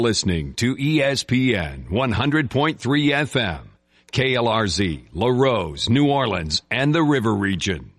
Listening to ESPN 100.3 FM, KLRZ, LaRose, New Orleans, and the River Region.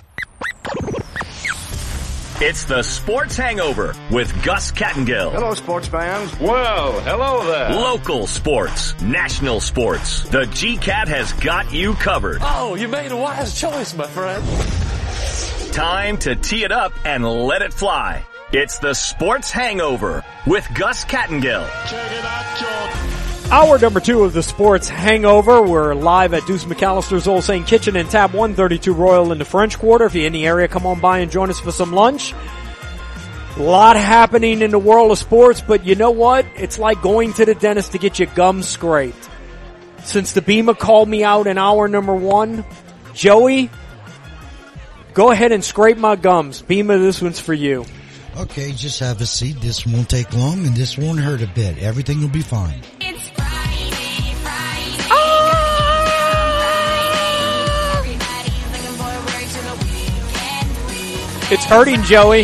It's the Sports Hangover with Gus Kattengill. Hello, sports fans. Well, hello there. Local sports, national sports. The GCAT has got you covered. Oh, you made a wise choice, my friend. Time to tee it up and let it fly. It's the Sports Hangover with Gus Kattengill. Check it out, Jordan. Hour number 2 of the Sports Hangover. We're live at Deuce McAllister's Old St. Kitchen in Tab 132 Royal in the French Quarter. If you're in the area, come on by and join us for some lunch. A lot happening in the world of sports, but you know what? It's like going to the dentist to get your gums scraped. Since the Beamer called me out in hour number 1, Joey, go ahead and scrape my gums. Beamer, this one's for you. Okay, just have a seat. This won't take long and this won't hurt a bit. Everything will be fine. It's Friday. It's hurting, Joey.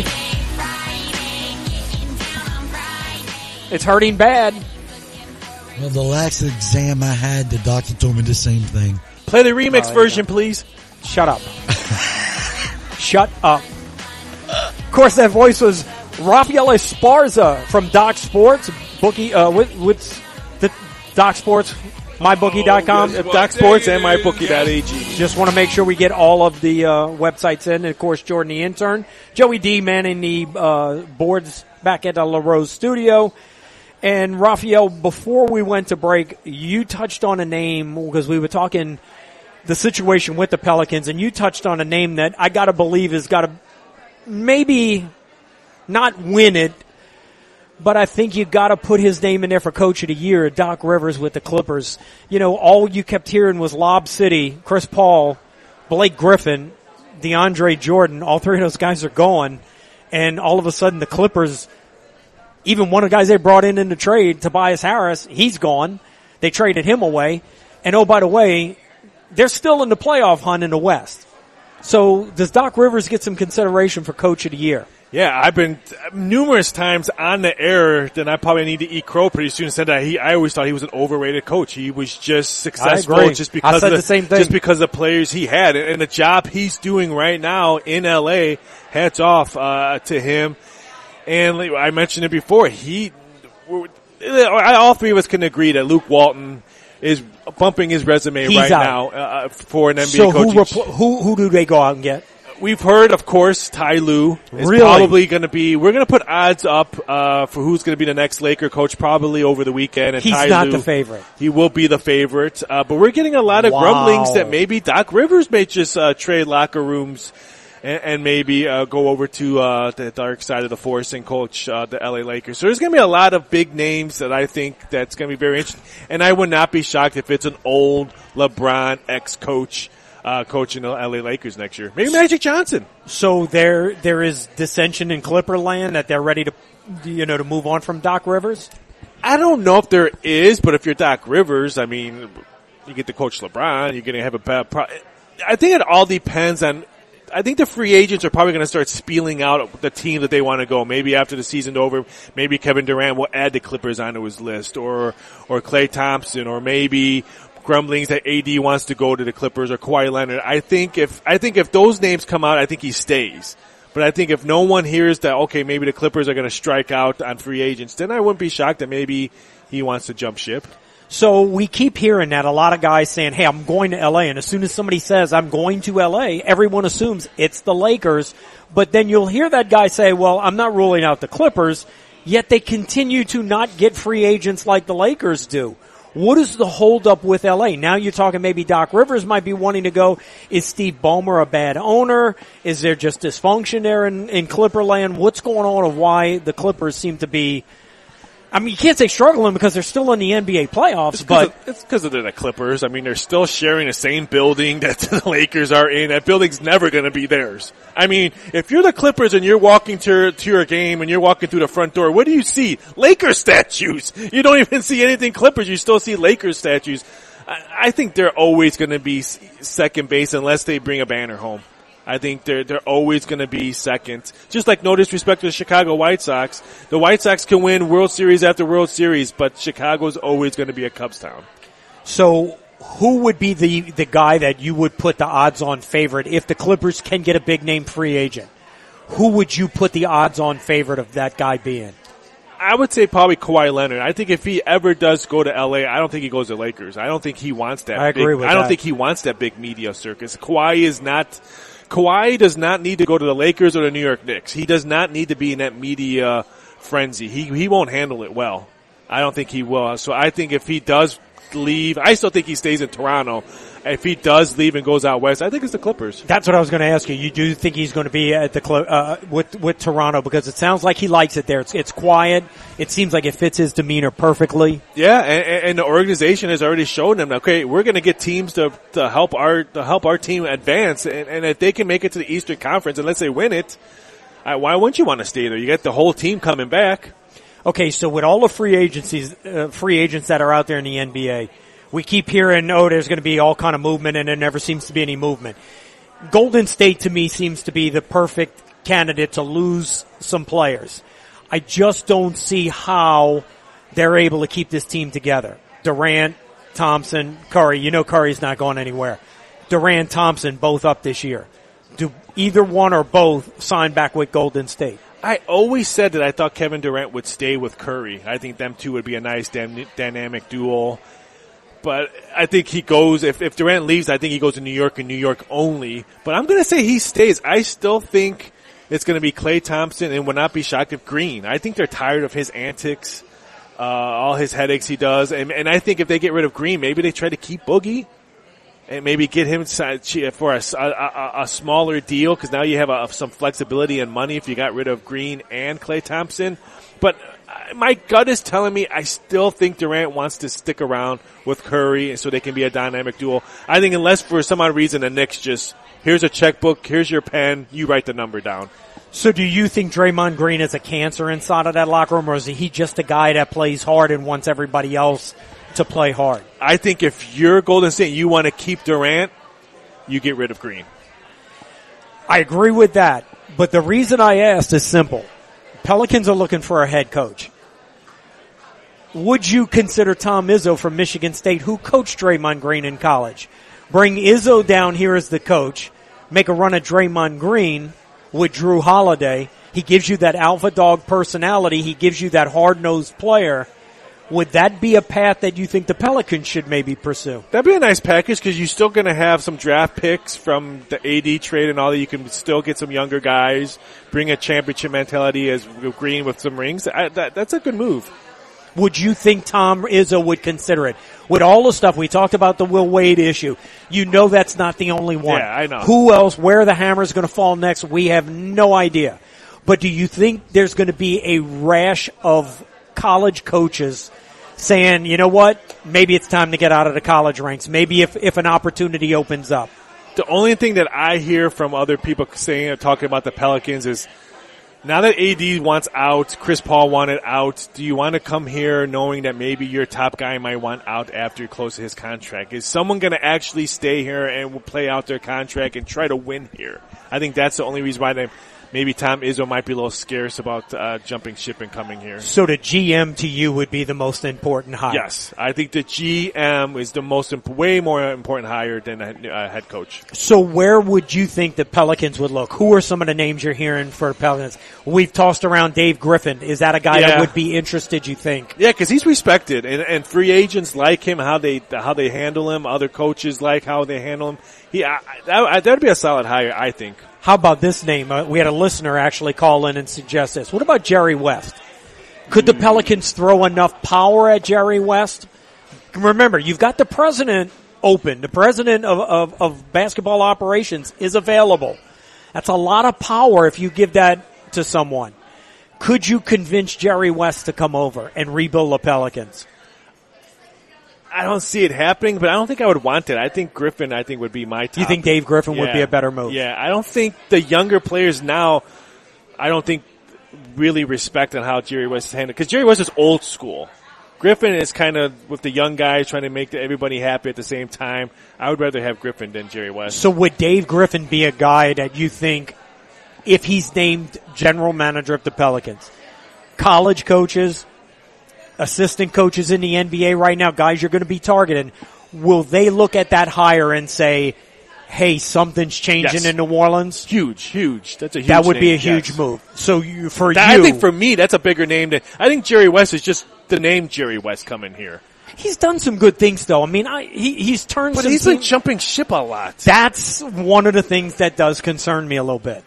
It's hurting bad. Well, the last exam I had, the doctor told me the same thing. Play the remix version, please. Shut up. Shut up. Of course, that voice was Rafael Esparza from Doc Sports, bookie with the Doc Sports, mybookie.com. Doc Sports and mybookie.ag. Just want to make sure we get all of the websites in. And, of course, Jordan, the intern. Joey D, manning the boards back at the LaRose studio. And, Rafael, before we went to break, you touched on a name because we were talking the situation with the Pelicans, and you touched on a name that I got to believe has got to maybe not win it, but I think you got to put his name in there for Coach of the Year, Doc Rivers with the Clippers. You know, all you kept hearing was Lob City, Chris Paul, Blake Griffin, DeAndre Jordan. All three of those guys are gone, and all of a sudden the Clippers, even one of the guys they brought in the trade, Tobias Harris, he's gone. They traded him away. And oh, by the way, they're still in the playoff hunt in the West. So does Doc Rivers get some consideration for Coach of the Year? Yeah, I've been numerous times on the air that I probably need to eat crow pretty soon. Said that I always thought he was an overrated coach. He was just successful just because I said the same thing. Just because of the players he had and the job he's doing right now in LA. Hats off to him. And I mentioned it before. All three of us can agree that Luke Walton is bumping his resume He's right out. now for an NBA coach. So who do they go out and get? We've heard, of course, Ty Lue is probably going to be. We're going to put odds up for who's going to be the next Laker coach probably over the weekend. And he's Ty not Lue, the favorite. He will be the favorite, but we're getting a lot of grumblings that maybe Doc Rivers may just trade locker rooms and maybe go over to the dark side of the force and coach the LA Lakers. So there's going to be a lot of big names that I think that's going to be very interesting. And I would not be shocked if it's an old LeBron ex-coach coaching the LA Lakers next year. Maybe Magic Johnson. So there is dissension in Clipper land that they're ready to move on from Doc Rivers? I don't know if there is, but if you're Doc Rivers, I mean, you get to coach LeBron, you're going to have a bad I think it all depends on. I think the free agents are probably going to start spieling out the team that they want to go. Maybe after the season's over, maybe Kevin Durant will add the Clippers onto his list, or Klay Thompson, or maybe grumblings that AD wants to go to the Clippers or Kawhi Leonard. I think if those names come out, I think he stays. But I think if no one hears that, okay, maybe the Clippers are going to strike out on free agents, then I wouldn't be shocked that maybe he wants to jump ship. So we keep hearing that a lot of guys saying, hey, I'm going to LA. And as soon as somebody says I'm going to LA, everyone assumes it's the Lakers. But then you'll hear that guy say, well, I'm not ruling out the Clippers, yet they continue to not get free agents like the Lakers do. What is the holdup with LA? Now you're talking maybe Doc Rivers might be wanting to go. Is Steve Ballmer a bad owner? Is there just dysfunction there in Clipperland? What's going on of why the Clippers seem to be, I mean, you can't say struggling because they're still in the NBA playoffs, it's because they're the Clippers. I mean, they're still sharing the same building that the Lakers are in. That building's never going to be theirs. I mean, if you're the Clippers and you're walking to your game and you're walking through the front door, what do you see? Lakers statues. You don't even see anything Clippers. You still see Lakers statues. I think they're always going to be second base unless they bring a banner home. I think they're always going to be second. Just like no disrespect to the Chicago White Sox. The White Sox can win World Series after World Series, but Chicago's always going to be a Cubs town. So who would be the guy that you would put the odds-on favorite if the Clippers can get a big-name free agent? Who would you put the odds-on favorite of that guy being? I would say probably Kawhi Leonard. I think if he ever does go to LA, I don't think he goes to Lakers. I don't think he wants that. I agree with that. I don't think he wants that big media circus. Kawhi does not need to go to the Lakers or the New York Knicks. He does not need to be in that media frenzy. He won't handle it well. I don't think he will. So I think if he does leave, I still think he stays in Toronto. If he does leave and goes out west, I think it's the Clippers. That's what I was going to ask you. You do think he's going to be at the with Toronto because it sounds like he likes it there. It's quiet. It seems like it fits his demeanor perfectly. Yeah, and the organization has already shown him, okay, we're going to get teams to help our team advance, and if they can make it to the Eastern Conference and let's say win it, why wouldn't you want to stay there? You get the whole team coming back. Okay, so with all the free agents that are out there in the NBA, we keep hearing, there's going to be all kind of movement, and there never seems to be any movement. Golden State, to me, seems to be the perfect candidate to lose some players. I just don't see how they're able to keep this team together. Durant, Thompson, Curry. You know Curry's not going anywhere. Durant, Thompson, both up this year. Do either one or both sign back with Golden State? I always said that I thought Kevin Durant would stay with Curry. I think them two would be a nice dynamic duo. But I think he goes, if Durant leaves, I think he goes to New York and New York only. But I'm going to say he stays. I still think it's going to be Klay Thompson and would not be shocked if Green. I think they're tired of his antics, all his headaches he does. And I think if they get rid of Green, maybe they try to keep Boogie and maybe get him for a smaller deal because now you have some flexibility and money if you got rid of Green and Klay Thompson. But my gut is telling me I still think Durant wants to stick around with Curry so they can be a dynamic duo. I think unless for some odd reason the Knicks just, here's a checkbook, here's your pen, you write the number down. So do you think Draymond Green is a cancer inside of that locker room, or is he just a guy that plays hard and wants everybody else to play hard? I think if you're Golden State and you want to keep Durant, you get rid of Green. I agree with that, but the reason I asked is simple. Pelicans are looking for a head coach. Would you consider Tom Izzo from Michigan State, who coached Draymond Green in college? Bring Izzo down here as the coach, make a run at Draymond Green with Drew Holiday. He gives you that alpha dog personality. He gives you that hard-nosed player. Would that be a path that you think the Pelicans should maybe pursue? That'd be a nice package because you're still going to have some draft picks from the AD trade and all that. You can still get some younger guys, bring a championship mentality as Green with some rings. That's a good move. Would you think Tom Izzo would consider it? With all the stuff, we talked about the Will Wade issue. You know that's not the only one. Yeah, I know. Who else, where the hammer is going to fall next, we have no idea. But do you think there's going to be a rash of college coaches saying, you know what, maybe it's time to get out of the college ranks, maybe if an opportunity opens up? The only thing that I hear from other people saying or talking about the Pelicans is, now that AD wants out, Chris Paul wanted out, do you want to come here knowing that maybe your top guy might want out after you close his contract? Is someone going to actually stay here and will play out their contract and try to win here? I think that's the only reason why maybe Tom Izzo might be a little scarce about jumping ship and coming here. So the GM to you would be the most important hire? Yes. I think the GM is the way more important hire than a head coach. So where would you think the Pelicans would look? Who are some of the names you're hearing for Pelicans? We've tossed around Dave Griffin. Is that a guy that would be interested, you think? Yeah, because he's respected. And free agents like him, how they handle him. Other coaches like how they handle him. That would be a solid hire, I think. How about this name? We had a listener actually call in and suggest this. What about Jerry West? Could the Pelicans throw enough power at Jerry West? Remember, you've got the president open. The president of basketball operations is available. That's a lot of power if you give that to someone. Could you convince Jerry West to come over and rebuild the Pelicans? I don't see it happening, but I don't think I would want it. I think Griffin, would be my top. You think Dave Griffin would be a better move? Yeah, I don't think the younger players now, really respect on how Jerry West is handled. Because Jerry West is old school. Griffin is kind of with the young guys trying to make everybody happy at the same time. I would rather have Griffin than Jerry West. So would Dave Griffin be a guy that you think, if he's named general manager of the Pelicans, college coaches, assistant coaches in the NBA right now, guys you're going to be targeting, will they look at that hire and say, hey, something's changing in New Orleans? Huge. That's a huge That would be a name, huge move. So I think for me, that's a bigger name than, I think Jerry West is just the name Jerry West coming here. he's done some good things though. I mean, he's turned But some he's been jumping ship a lot. That's one of the things that does concern me a little bit.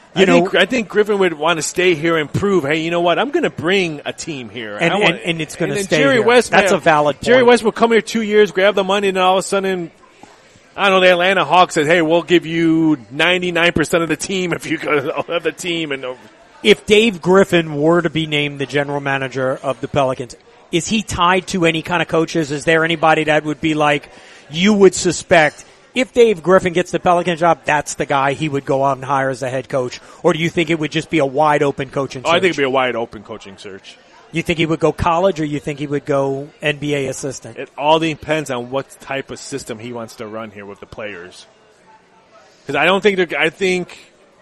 I think Griffin would want to stay here and prove, hey, you know what? I'm going to bring a team here, and it's going to stay Jerry here. West, That's a valid point. Jerry West will come here 2 years, grab the money, and all of a sudden, I don't know, the Atlanta Hawks said, hey, we'll give you 99% of the team if you have the team. And if Dave Griffin were to be named the general manager of the Pelicans, is he tied to any kind of coaches? Is there anybody that would be like, you would suspect, if Dave Griffin gets the Pelican job, that's the guy he would go out and hire as the head coach? Or do you think it would just be a wide open coaching search? I think it would be a wide open coaching search. You think he would go college, or you think he would go NBA assistant? It all depends on what type of system he wants to run here with the players. Because I think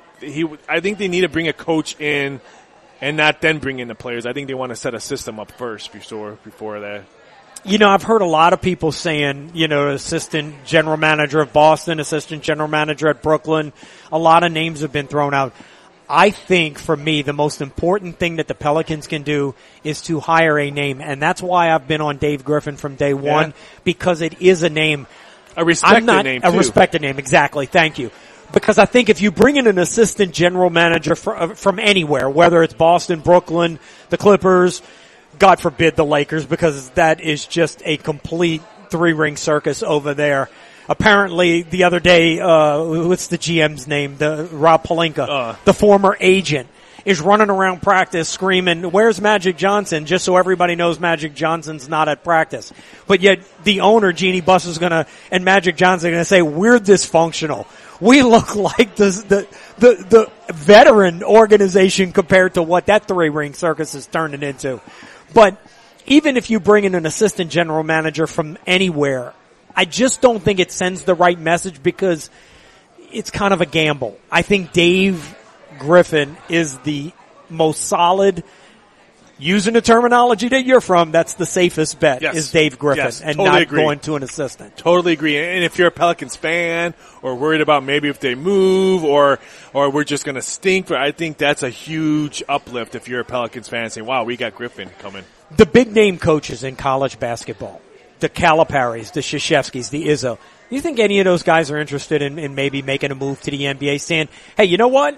they need to bring a coach in and not then bring in the players. I think they want to set a system up first before that. I've heard a lot of people saying, assistant general manager of Boston, assistant general manager at Brooklyn. A lot of names have been thrown out. I think, for me, the most important thing that the Pelicans can do is to hire a name. And that's why I've been on Dave Griffin from day one, because it is a name. A respected name, too. A respected name, exactly. Thank you. Because I think if you bring in an assistant general manager from anywhere, whether it's Boston, Brooklyn, the Clippers, God forbid the Lakers, because that is just a complete three-ring circus over there. Apparently, the other day, what's the GM's name? Rob Pelinka, the former agent, is running around practice screaming, "Where's Magic Johnson?" Just so everybody knows Magic Johnson's not at practice. But yet, the owner, Jeannie Buss, and Magic Johnson are going to say, "We're dysfunctional. We look like the veteran organization compared to what that three-ring circus is turning into." But even if you bring in an assistant general manager from anywhere, I just don't think it sends the right message, because it's kind of a gamble. I think Dave Griffin is the most solid, using the terminology that you're from, that's the safest bet, is Dave Griffin, and totally not agree. going to an assistant. Totally agree. And if you're a Pelicans fan or worried about maybe if they move or we're just going to stink, I think that's a huge uplift if you're a Pelicans fan saying, wow, we got Griffin coming. The big name coaches in college basketball, the Caliparis, the Krzyzewskis, the Izzo, do you think any of those guys are interested in maybe making a move to the NBA, saying, hey, you know what?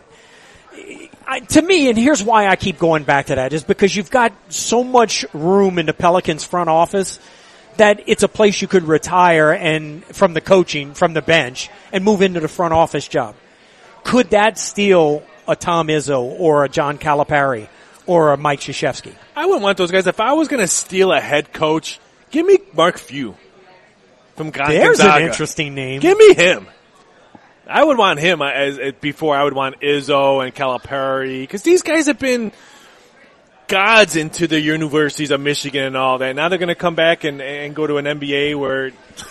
To me, and here's why I keep going back to that, is because you've got so much room in the Pelicans front office that it's a place you could retire and from the coaching, from the bench, and move into the front office job. Could that steal a Tom Izzo or a John Calipari or a Mike Krzyzewski? I wouldn't want those guys. If I was going to steal a head coach, give me Mark Few from Gonzaga. There's an interesting name. Give me him. I would want him before I would want Izzo and Calipari, because these guys have been gods into the universities of Michigan and all that. Now they're going to come back and go to an NBA where,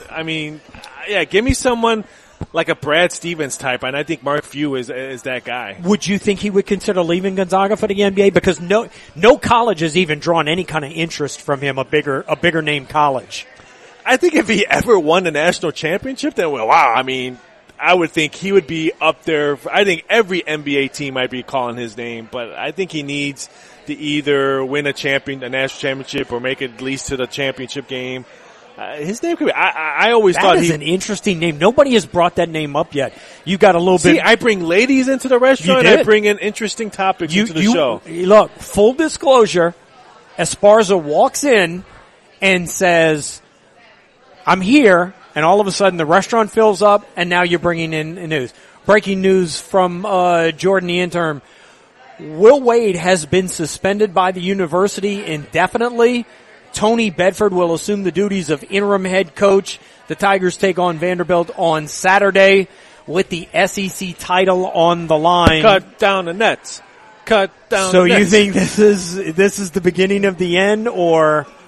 give me someone like a Brad Stevens type, and I think Mark Few is that guy. Would you think he would consider leaving Gonzaga for the NBA? Because no college has even drawn any kind of interest from him, a bigger name college. I think if he ever won the national championship, then I would think he would be up there. I think every NBA team might be calling his name, but I think he needs to either win a national championship, or make it at least to the championship game. His name could be. I always thought that is an interesting name. Nobody has brought that name up yet. You got a little bit. See, I bring ladies into the restaurant. I bring in interesting topics into the show. Look, full disclosure, Esparza walks in and says, "I'm here." And all of a sudden the restaurant fills up, and now you're bringing in news. Breaking news from Jordan the intern. Will Wade has been suspended by the university indefinitely. Tony Bedford will assume the duties of interim head coach. The Tigers take on Vanderbilt on Saturday with the SEC title on the line. Cut down the nets. So you think this is the beginning of the end, or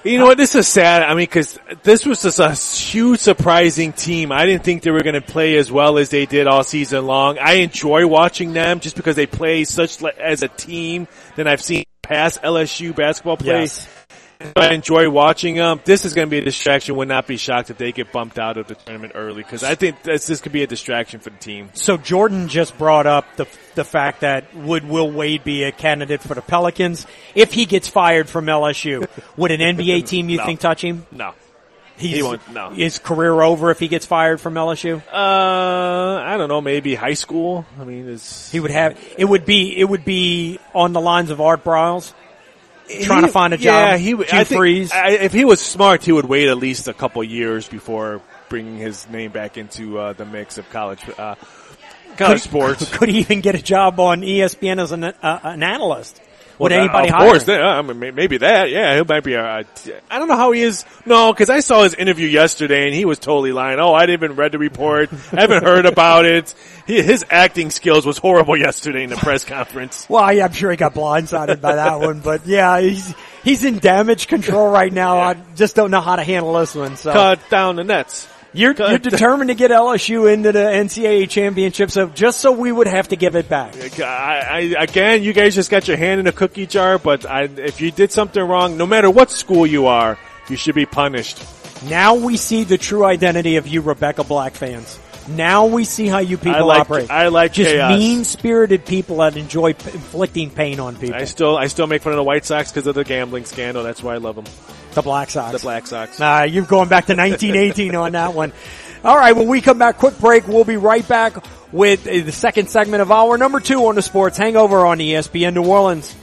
You know what? This is sad. I mean, because this was just a huge surprising team. I didn't think they were going to play as well as they did all season long. I enjoy watching them just because they play such as a team than I've seen past LSU basketball play. Yes. I enjoy watching them. This is going to be a distraction. Would not be shocked if they get bumped out of the tournament early because I think this could be a distraction for the team. So Jordan just brought up the fact that would Will Wade be a candidate for the Pelicans if he gets fired from LSU? Would an NBA team you think touch him? No. He won't. No. Is career over if he gets fired from LSU? I don't know. Maybe high school. I mean, it would be on the lines of Art Briles. Trying to find a job. Yeah, if he was smart, he would wait at least a couple years before bringing his name back into the mix of college sports. Could he even get a job on ESPN as an analyst? Would anybody of hire course, him? I mean, maybe that. Yeah, he might be I don't know how he is. No, because I saw his interview yesterday and he was totally lying. Oh, I didn't even read the report. I haven't heard about it. His acting skills was horrible yesterday in the press conference. Well, yeah, I'm sure he got blindsided by that one, but yeah, he's in damage control right now. Yeah. I just don't know how to handle this one. So cut down the nets. You're determined to get LSU into the NCAA championship, so just so we would have to give it back. Again, you guys just got your hand in a cookie jar, but if you did something wrong, no matter what school you are, you should be punished. Now we see the true identity of you Rebecca Black fans. Now we see how you people operate. I like just chaos. mean-spirited people that enjoy inflicting pain on people. I still make fun of the White Sox because of the gambling scandal. That's why I love them. The Black Sox. The Black Sox. You're going back to 1918 on that one. All right, when we come back, quick break. We'll be right back with the second segment of hour number 2 on the Sports Hangover on ESPN New Orleans.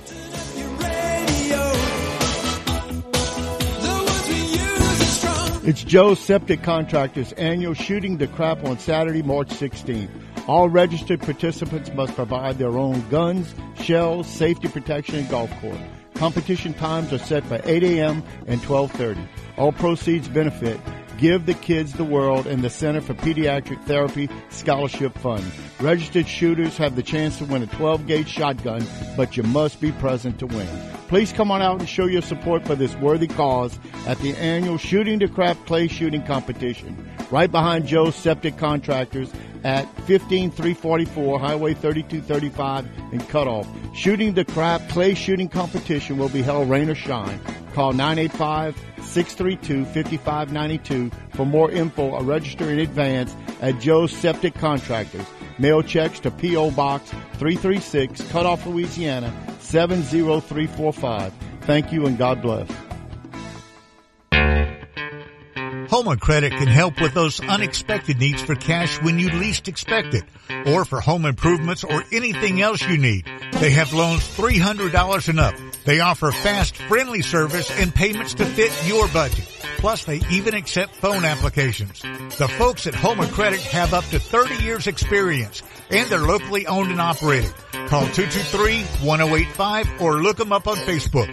It's Joe's Septic Contractors annual Shooting the Crap on Saturday, March 16th. All registered participants must provide their own guns, shells, safety protection, and golf course. Competition times are set for 8 a.m. and 12:30. All proceeds benefit Give the Kids the World and the Center for Pediatric Therapy Scholarship Fund. Registered shooters have the chance to win a 12-gauge shotgun, but you must be present to win. Please come on out and show your support for this worthy cause at the annual Shooting the Crap Clay Shooting Competition, right behind Joe's Septic Contractors at 15344 Highway 3235 in Cutoff. Shooting the Crap Clay Shooting Competition will be held rain or shine. Call 985-632-5592 for more info or register in advance at Joe's Septic Contractors. Mail checks to P.O. Box 336, Cutoff, Louisiana 70345. Thank you and God bless. Home Credit can help with those unexpected needs for cash when you least expect it, or for home improvements or anything else you need. They have loans $300 and up. They offer fast, friendly service and payments to fit your budget. Plus, they even accept phone applications. The folks at Home Credit have up to 30 years experience, and they're locally owned and operated. Call 223-1085 or look them up on Facebook.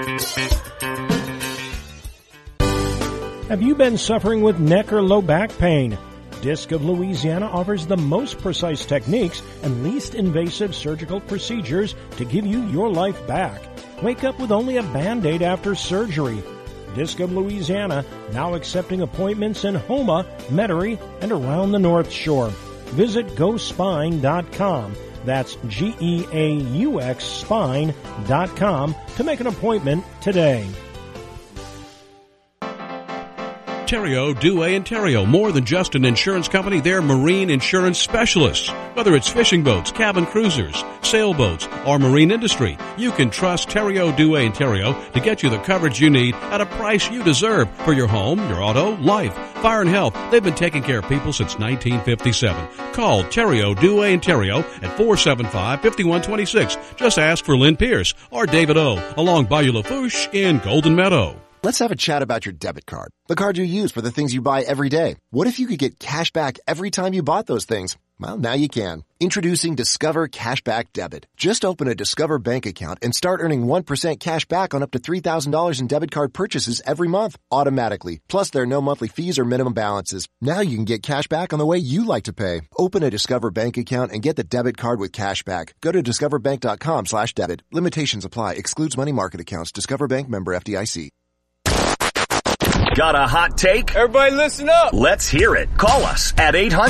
Have you been suffering with neck or low back pain? Disc of Louisiana offers the most precise techniques and least invasive surgical procedures to give you your life back. Wake up with only a Band-Aid after surgery. Disc of Louisiana, now accepting appointments in Houma, Metairie, and around the North Shore. Visit GoSpine.com. That's GEAUX Spine.com to make an appointment today. Theriault, Douay & Theriault, more than just an insurance company, they're marine insurance specialists. Whether it's fishing boats, cabin cruisers, sailboats, or marine industry, you can trust Theriault, Douay & Theriault to get you the coverage you need at a price you deserve for your home, your auto, life, fire and health. They've been taking care of people since 1957. Call Theriault, Douay & Theriault at 475-5126. Just ask for Lynn Pierce or David O. along Bayou Lafourche in Golden Meadow. Let's have a chat about your debit card. The card you use for the things you buy every day. What if you could get cash back every time you bought those things? Well, now you can. Introducing Discover Cashback Debit. Just open a Discover bank account and start earning 1% cash back on up to $3,000 in debit card purchases every month, automatically. Plus, there are no monthly fees or minimum balances. Now you can get cash back on the way you like to pay. Open a Discover bank account and get the debit card with cash back. Go to discoverbank.com/debit. Limitations apply. Excludes money market accounts. Discover Bank, member FDIC. Got a hot take? Everybody listen up. Let's hear it. Call us at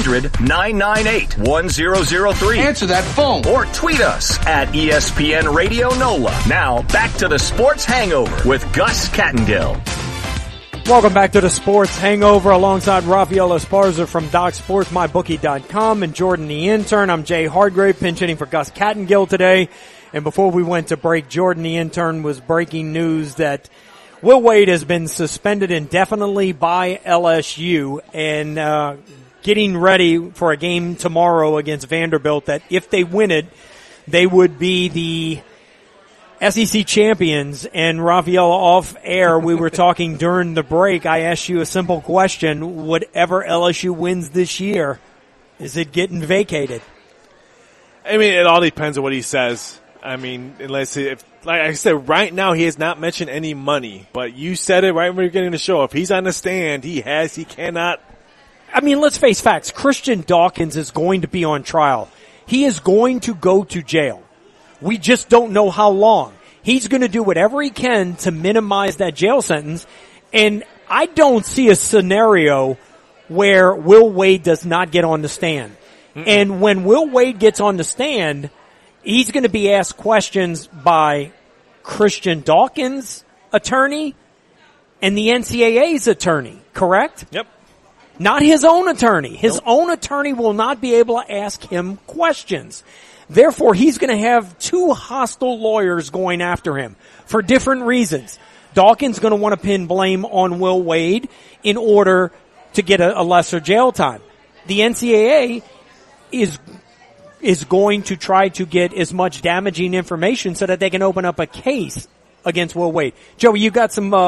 800-998-1003. Answer that phone. Or tweet us at ESPN Radio NOLA. Now, back to the Sports Hangover with Gus Kattengill. Welcome back to the Sports Hangover alongside Rafael Esparza from DocSportsMyBookie.com and Jordan the Intern. I'm Jay Hardgrave, pinch hitting for Gus Kattengill today. And before we went to break, Jordan the Intern was breaking news that Will Wade has been suspended indefinitely by LSU and getting ready for a game tomorrow against Vanderbilt that if they win it, they would be the SEC champions. And Rafael, off air, we were talking during the break. I asked you a simple question. Whatever LSU wins this year, is it getting vacated? I mean, it all depends on what he says. I mean, unless like I said, right now he has not mentioned any money. But you said it right when you're getting the show. If he's on the stand, he cannot. I mean, let's face facts. Christian Dawkins is going to be on trial. He is going to go to jail. We just don't know how long. He's going to do whatever he can to minimize that jail sentence. And I don't see a scenario where Will Wade does not get on the stand. And when Will Wade gets on the stand, he's going to be asked questions by Christian Dawkins' attorney and the NCAA's attorney, correct? Yep. Not his own attorney. His own attorney will not be able to ask him questions. Therefore, he's going to have two hostile lawyers going after him for different reasons. Dawkins going to want to pin blame on Will Wade in order to get a lesser jail time. The NCAA is going to try to get as much damaging information so that they can open up a case against Will Wade. Joey, you got some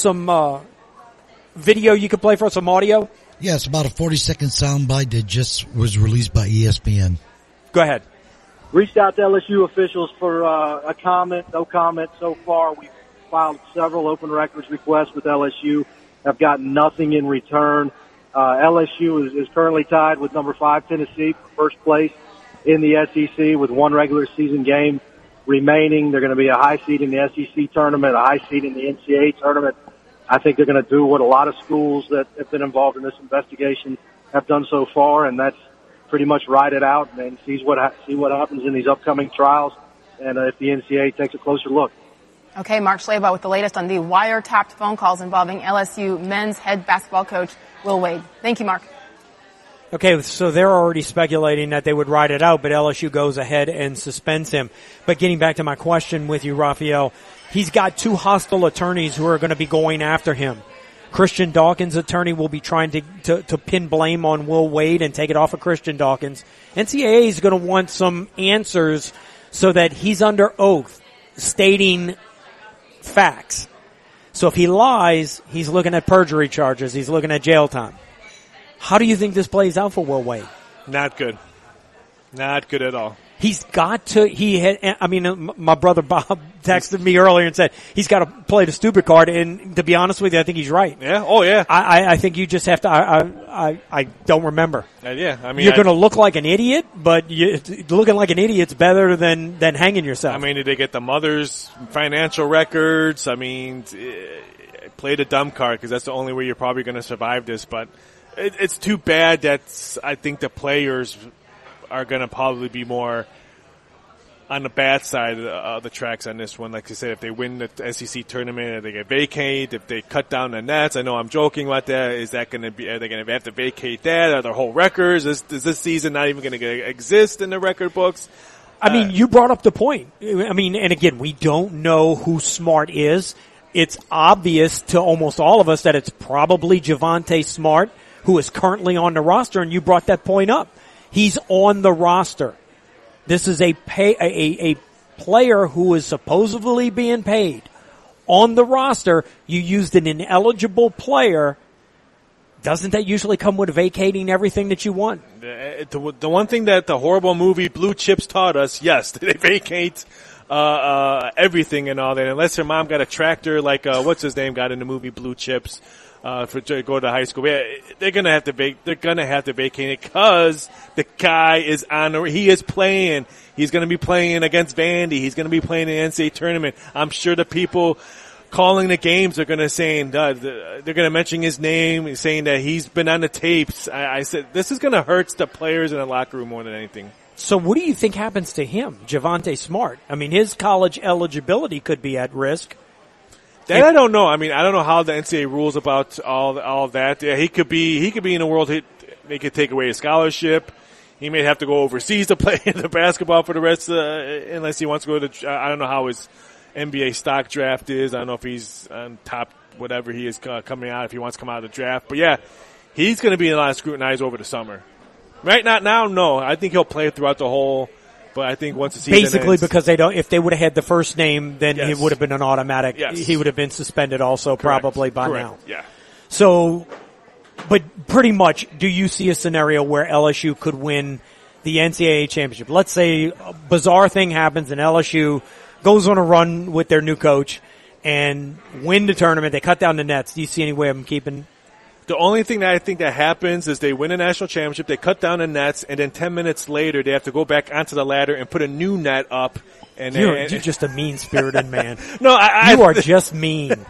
video you could play for us, some audio? Yes, about a 40-second soundbite that just was released by ESPN. Go ahead. Reached out to LSU officials for a comment. No comment so far. We've filed several open records requests with LSU. Have gotten nothing in return. LSU is currently tied with number 5 Tennessee for first place in the SEC with one regular season game remaining. They're going to be a high seed in the SEC tournament, a high seed in the NCAA tournament. I think they're going to do what a lot of schools that have been involved in this investigation have done so far, and that's pretty much ride it out and see what happens in these upcoming trials, and if the NCAA takes a closer look. Okay, Mark Schlabach with the latest on the wiretapped phone calls involving LSU men's head basketball coach Will Wade. Thank you, Mark. Okay, so they're already speculating that they would ride it out, but LSU goes ahead and suspends him. But getting back to my question with you, Rafael, he's got two hostile attorneys who are going to be going after him. Christian Dawkins' attorney will be trying to pin blame on Will Wade and take it off of Christian Dawkins. NCAA is going to want some answers so that he's under oath stating facts. So if he lies, he's looking at perjury charges. He's looking at jail time. How do you think this plays out for Will Wade? Not good. Not good at all. He's got to, my brother Bob texted me earlier and said he's got to play the stupid card, and to be honest with you, I think he's right. Yeah? Oh, yeah. I think you just have to, I don't remember. Yeah, I mean. You're going to look like an idiot, but looking like an idiot's better than hanging yourself. I mean, did they get the mother's financial records? I mean, play the dumb card because that's the only way you're probably going to survive this, but it's too bad that I think the players are going to probably be more on the bad side of the tracks on this one. Like I said, if they win the SEC tournament, if they get vacated, if they cut down the nets, I know I'm joking about that. Is that going to be? Are they going to have to vacate that? Are their whole records? Is this season not even going to exist in the record books? I mean, you brought up the point. I mean, and again, we don't know who Smart is. It's obvious to almost all of us that it's probably Javonte Smart, who is currently on the roster, and you brought that point up. He's on the roster. This is a player who is supposedly being paid on the roster. You used an ineligible player. Doesn't that usually come with vacating everything that you want? The one thing that the horrible movie Blue Chips taught us, yes, they vacate everything and all that. Unless your mom got a tractor like what's his name got in the movie Blue Chips. To go to high school, they're gonna have to vacate it because the guy is he is playing. He's gonna be playing against Vandy. He's gonna be playing in the NCAA tournament. I'm sure the people calling the games, they're going to mention his name, saying that he's been on the tapes. I said this is going to hurt the players in the locker room more than anything. So what do you think happens to him, Javonte Smart? I mean, his college eligibility could be at risk. That I don't know. I mean, I don't know how the NCAA rules about all of that. Yeah, he could be in a world they could take away his scholarship. He may have to go overseas to play the basketball for the rest unless he wants to go to, I don't know how his NBA stock draft is. I don't know if he's on top, whatever he is coming out, if he wants to come out of the draft. But yeah, he's going to be a lot of scrutinized over the summer. Right now, no. I think he'll play throughout the whole, but I think once the season basically ends, because if they would have had the first name, then it would have been an automatic. Yes. He would have been suspended also probably by now. Yeah. So, but pretty much, do you see a scenario where LSU could win the NCAA championship? Let's say a bizarre thing happens and LSU goes on a run with their new coach and win the tournament. They cut down the nets. Do you see any way of them keeping? The only thing that I think that happens is they win a national championship, they cut down the nets, and then 10 minutes later they have to go back onto the ladder and put a new net up. And You're just a mean-spirited man. No, you are just mean.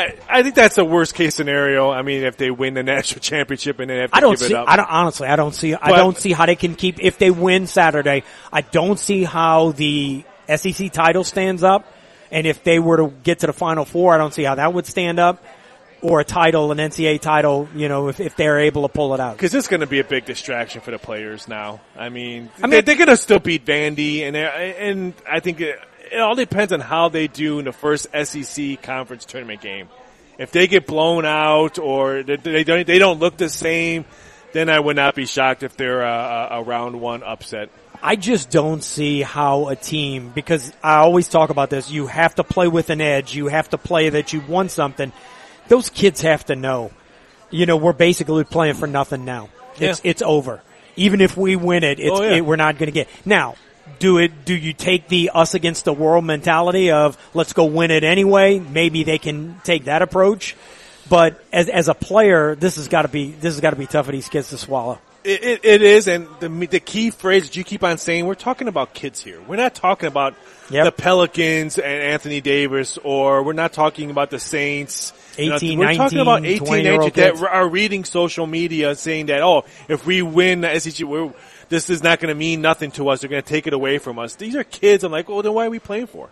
I think that's the worst case scenario. I mean, if they win the national championship and they have to give it up. I don't see how they can keep, if they win Saturday, I don't see how the SEC title stands up. And if they were to get to the Final Four, I don't see how that would stand up. Or a title, an NCAA title, if they're able to pull it out. Because it's going to be a big distraction for the players now. I mean they're going to still beat Vandy, and I think it all depends on how they do in the first SEC conference tournament game. If they get blown out or they don't look the same, then I would not be shocked if they're a round one upset. I just don't see how a team, because I always talk about this, you have to play with an edge. You have to play that you won something. Those kids have to know, we're basically playing for nothing now. It's over. Even if we win it, we're not going to get. Now, do you take the us against the world mentality of let's go win it anyway? Maybe they can take that approach. But as a player, this has got to be tough for these kids to swallow. It is, and the key phrase that you keep on saying, we're talking about kids here. We're not talking about the Pelicans and Anthony Davis, or we're not talking about the Saints. 18, we're 19, talking about 18, 20-year-old that are reading social media saying that, if we win the SEC, this is not going to mean nothing to us. They're going to take it away from us. These are kids. I'm like, then why are we playing for?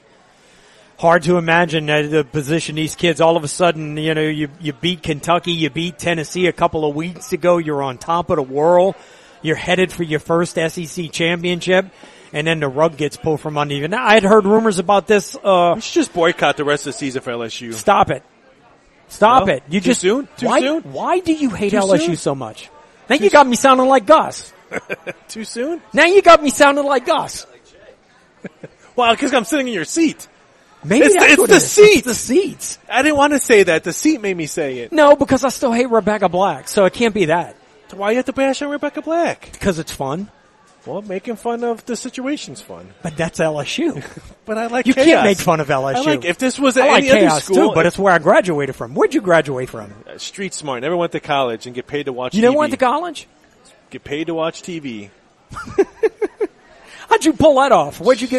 Hard to imagine the position these kids, all of a sudden, you beat Kentucky, you beat Tennessee a couple of weeks ago, you're on top of the world, you're headed for your first SEC championship, and then the rug gets pulled from under you. Now, I had heard rumors about this. We should just boycott the rest of the season for LSU. Stop it. Stop it. You too soon? Soon? Why do you hate Too LSU soon? so much? Now you got me sounding like Gus. Too soon? Now you got me sounding like Gus. Well, because I'm sitting in your seat. Maybe it's that's what the it is. seat. It's the seats. I didn't want to say that. The seat made me say it. No, because I still hate Rebecca Black, so it can't be that. So why you have to bash on Rebecca Black? Because it's fun. Well, making fun of the situation's fun. But that's LSU. But I like you chaos. Can't make fun of LSU. If this was I like any other chaos school, too, but it's where I graduated from. Where'd you graduate from? Street smart. Never went to college and get paid to watch TV. You never went to college? Get paid to watch TV. How'd you pull that off? Where'd you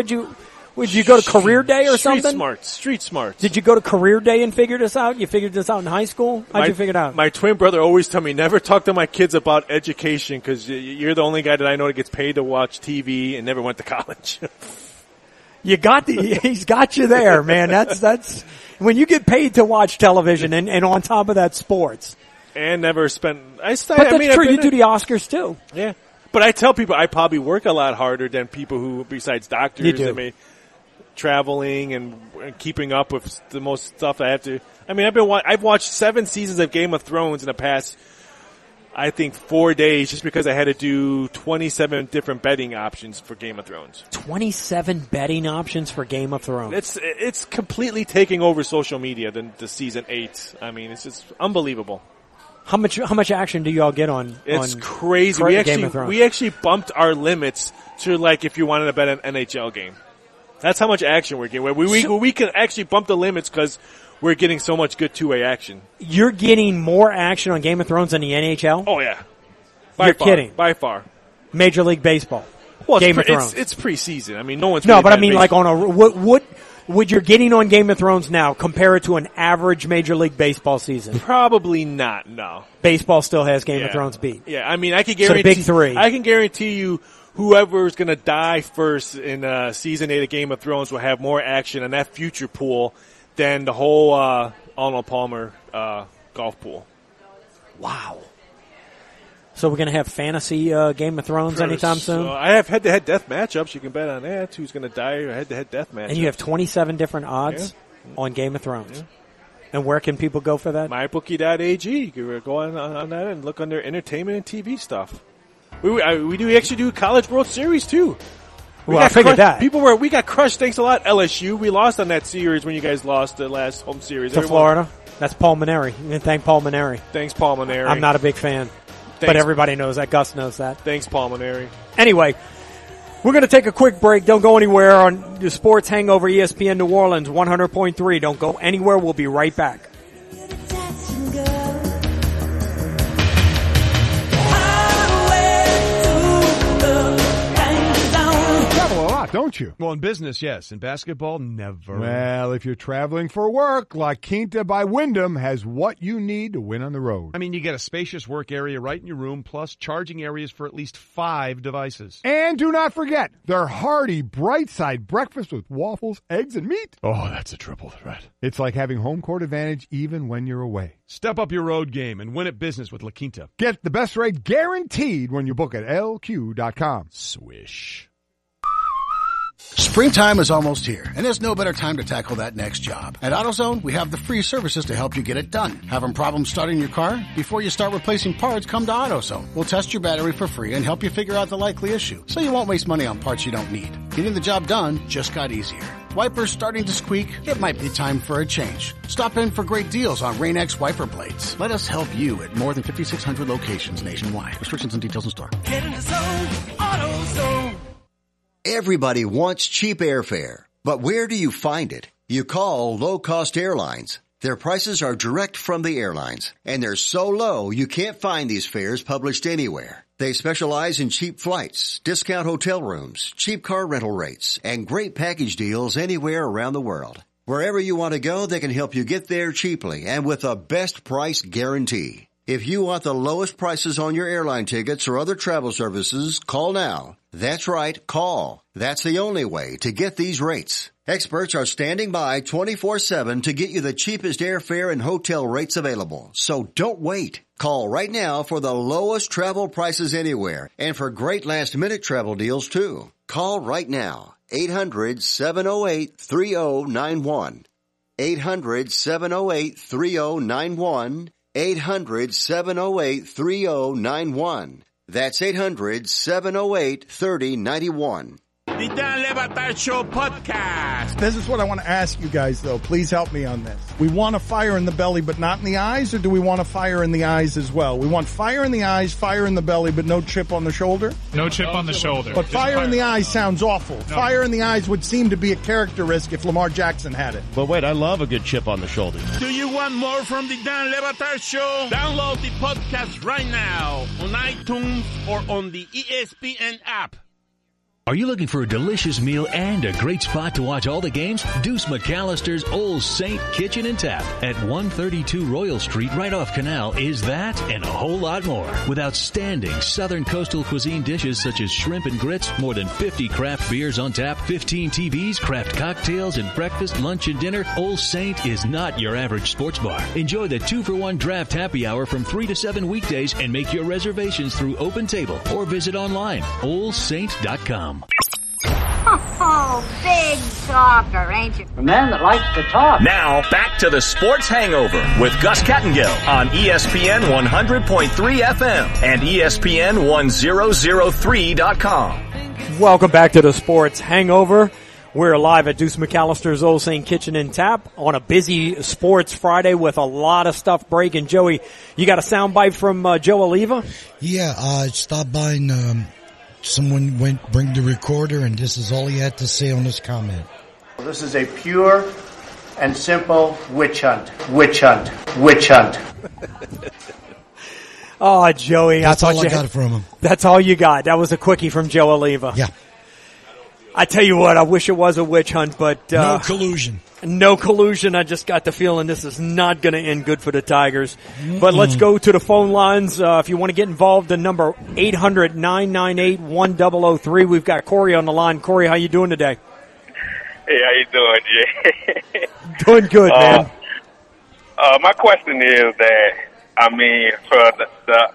go to Career Day or something? Street smart. Did you go to Career Day and figure this out? You figured this out in high school? How'd you figure it out? My twin brother always told me, never talk to my kids about education because you're the only guy that I know that gets paid to watch TV and never went to college. He's got you there, man. That's, when you get paid to watch television and on top of that sports. And never spent, but that's true. You do the Oscars too. Yeah. But I tell people I probably work a lot harder than people who, besides doctors, you do. Traveling and keeping up with the most stuff I have to. I mean, I've watched 7 seasons of Game of Thrones in the past, I think, 4 days just because I had to do 27 different betting options for Game of Thrones. 27 betting options for Game of Thrones. It's completely taking over social media than the season 8. I mean, it's just unbelievable. How much action do you all get on? It's on crazy. We actually bumped our limits to like if you wanted to bet an NHL game. That's how much action we're getting. We can actually bump the limits because we're getting so much good two-way action. You're getting more action on Game of Thrones than the NHL? Oh, yeah. You're kidding. By far. Major League Baseball. Well, Game of Thrones. It's preseason. I mean, no one's No, really but I mean, like on a, what, would your getting on Game of Thrones now compare it to an average Major League Baseball season? Probably not, no. Baseball still has Game of Thrones beat. Yeah, I mean, I can So guarantee. the big three. I can guarantee you, whoever's going to die first in season 8 of Game of Thrones will have more action in that future pool than the whole Arnold Palmer golf pool. Wow. So we're going to have fantasy Game of Thrones anytime soon? So I have head-to-head death matchups. You can bet on that. Who's going to die or head-to-head death matchup. And you have 27 different odds on Game of Thrones. Yeah. And where can people go for that? MyBookie.ag. You can go on that and look under entertainment and TV stuff. We actually do College World Series too. Well, I figured that. We got crushed. Thanks a lot, LSU. We lost on that series when you guys lost the last home series. To Florida. That's Paul Maneri. You can thank Paul Maneri. Thanks, Paul Maneri. I'm not a big fan. But everybody knows that. Gus knows that. Thanks, Paul Maneri. Anyway, we're going to take a quick break. Don't go anywhere on the Sports Hangover, ESPN New Orleans 100.3. Don't go anywhere. We'll be right back. Don't you? Well, in business, yes. In basketball, never. Well, if you're traveling for work, La Quinta by Wyndham has what you need to win on the road. I mean, you get a spacious work area right in your room, plus charging areas for at least 5 devices. And do not forget their hearty bright side breakfast with waffles, eggs, and meat. Oh, that's a triple threat. It's like having home court advantage even when you're away. Step up your road game and win at business with La Quinta. Get the best rate guaranteed when you book at LQ.com. Swish. Springtime is almost here, and there's no better time to tackle that next job. At AutoZone, we have the free services to help you get it done. Having problems starting your car? Before you start replacing parts, come to AutoZone. We'll test your battery for free and help you figure out the likely issue, so you won't waste money on parts you don't need. Getting the job done just got easier. Wipers starting to squeak? It might be time for a change. Stop in for great deals on Rain-X wiper blades. Let us help you at more than 5,600 locations nationwide. Restrictions and details in store. Get in the zone, AutoZone. Everybody wants cheap airfare, but where do you find it? You call Low Cost Airlines. Their prices are direct from the airlines, and they're so low you can't find these fares published anywhere. They specialize in cheap flights, discount hotel rooms, cheap car rental rates, and great package deals anywhere around the world. Wherever you want to go, they can help you get there cheaply and with a best price guarantee. If you want the lowest prices on your airline tickets or other travel services, call now. That's right, call. That's the only way to get these rates. Experts are standing by 24/7 to get you the cheapest airfare and hotel rates available. So don't wait. Call right now for the lowest travel prices anywhere and for great last-minute travel deals, too. Call right now. 800-708-3091. 800-708-3091. 800-708-3091. That's 800-708-3091. The Dan Le Batard Show podcast. This is what I want to ask you guys, though. Please help me on this. We want a fire in the belly, but not in the eyes, or do we want a fire in the eyes as well? We want fire in the eyes, fire in the belly, but no chip on the shoulder? No chip on the shoulder. But fire in the eyes sounds awful. No. Fire in the eyes would seem to be a character risk if Lamar Jackson had it. But wait, I love a good chip on the shoulder. Do you want more from the Dan Le Batard Show? Download the podcast right now on iTunes or on the ESPN app. Are you looking for a delicious meal and a great spot to watch all the games? Deuce McAllister's Old Saint Kitchen and Tap at 132 Royal Street right off Canal is that and a whole lot more. With outstanding Southern coastal cuisine dishes such as shrimp and grits, more than 50 craft beers on tap, 15 TVs, craft cocktails, and breakfast, lunch, and dinner, Old Saint is not your average sports bar. Enjoy the 2-for-1 draft happy hour from 3 to 7 weekdays and make your reservations through Open Table or visit online, oldsaint.com. Oh, big talker, ain't you? A man that likes to talk. Now, back to the Sports Hangover with Gus Kattengill on ESPN 100.3 FM and ESPN 1003.com. Welcome back to the Sports Hangover. We're live at Deuce McAllister's Old Saint Kitchen and Tap on a busy Sports Friday with a lot of stuff breaking. Joey, you got a soundbite from Joe Oliva? Yeah, I stopped by and someone went bring the recorder, and this is all he had to say on this comment. This is a pure and simple witch hunt. Witch hunt. Witch hunt. Oh, Joey. That's all I got from him. That's all you got. That was a quickie from Joe Oliva. Yeah. I tell you what, I wish it was a witch hunt, but no collusion. No collusion. I just got the feeling this is not going to end good for the Tigers. But let's go to the phone lines. If you want to get involved, the number 800-998-1003. We've got Corey on the line. Corey, how you doing today? Hey, how you doing, Jay? Doing good, man. My question is that, I mean, for the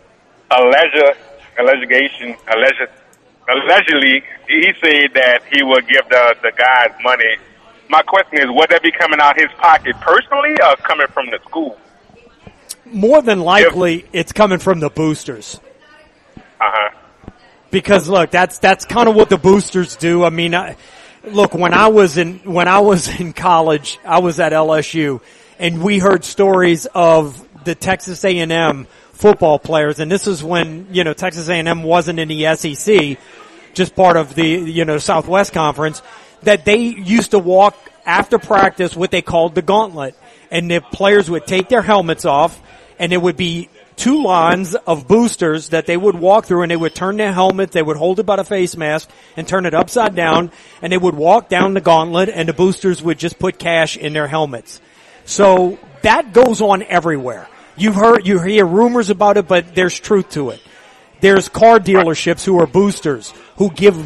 allegedly, he said that he would give the guys money. My question is, would that be coming out his pocket personally or coming from the school? More than likely, it's coming from the boosters. Uh-huh. Because look, that's kind of what the boosters do. I mean, look, when I was in college, I was at LSU, and we heard stories of the Texas A&M football players, and this is when, Texas A&M wasn't in the SEC, just part of the, Southwest Conference, that they used to walk after practice what they called the gauntlet. And the players would take their helmets off, and there would be two lines of boosters that they would walk through, and they would turn their helmet, they would hold it by the face mask and turn it upside down, and they would walk down the gauntlet, and the boosters would just put cash in their helmets. So that goes on everywhere. You hear rumors about it, but there's truth to it. There's car dealerships who are boosters, who give